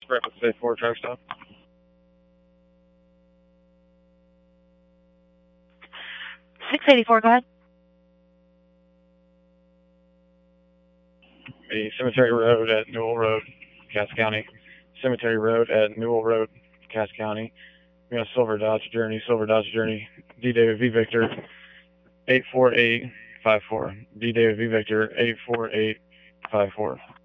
Brentwood State 4 truck stop. 684, go ahead. The Cemetery Road at Newell Road, Cass County. Cemetery Road at Newell Road, Cass County. We got Silver Dodge Journey, D David V Victor, 84854. D David V Victor, 84854.